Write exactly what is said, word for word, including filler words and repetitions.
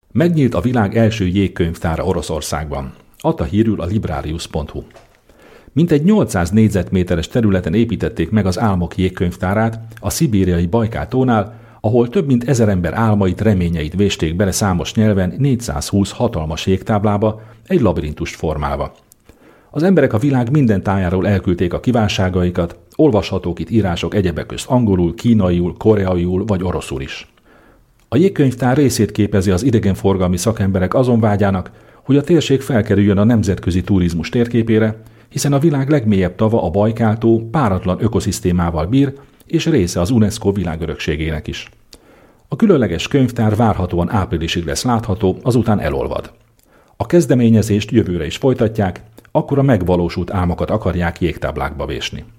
Megnyílt a világ első jégkönyvtára Oroszországban. Adta hírül a librarius pont hu. Mintegy nyolcszáz négyzetméteres területen építették meg az álmok jégkönyvtárát a szibériai Bajkál-tónál, ahol több mint ezer ember álmait, reményeit vésték bele számos nyelven négyszázhúsz hatalmas jégtáblába, egy labirintust formálva. Az emberek a világ minden tájáról elküldték a kívánságaikat, olvashatók itt írások egyebek közt angolul, kínaiul, koreaiul vagy oroszul is. A jégkönyvtár részét képezi az idegenforgalmi szakemberek azon vágyának, hogy a térség felkerüljön a nemzetközi turizmus térképére, hiszen a világ legmélyebb tava, a Bajkál-tó páratlan ökoszisztémával bír, és része az UNESCO világörökségének is. A különleges könyvtár várhatóan áprilisig lesz látható, azután elolvad. A kezdeményezést jövőre is folytatják, akkor a megvalósult álmokat akarják jégtáblákba vésni.